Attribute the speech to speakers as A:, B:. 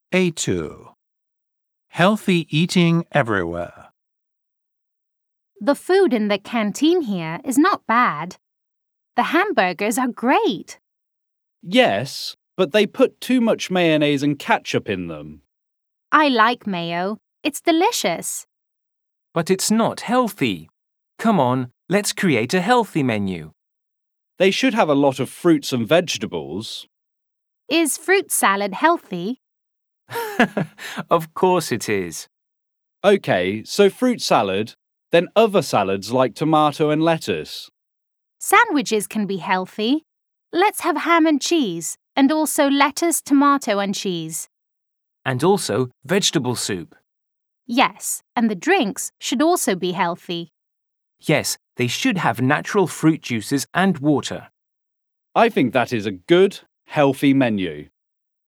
A: A2. Healthy eating everywhere.
B: The food in the canteen here is not bad. The hamburgers are great.
C: Yes, but they put too much mayonnaise and ketchup in them.
B: I like mayo. It's delicious.
D: But it's not healthy. Come on, let's create a healthy menu.
C: They should have a lot of fruits and vegetables.
B: Is fruit salad healthy?
D: Of course it is.
C: OK, so fruit salad, then other salads like tomato and lettuce.
B: Sandwiches can be healthy. Let's have ham and cheese, and also lettuce, tomato and cheese.
D: And also vegetable soup.
B: Yes, and the drinks should also be healthy.
D: Yes, they should have natural fruit juices and water.
C: I think that is a good, healthy menu.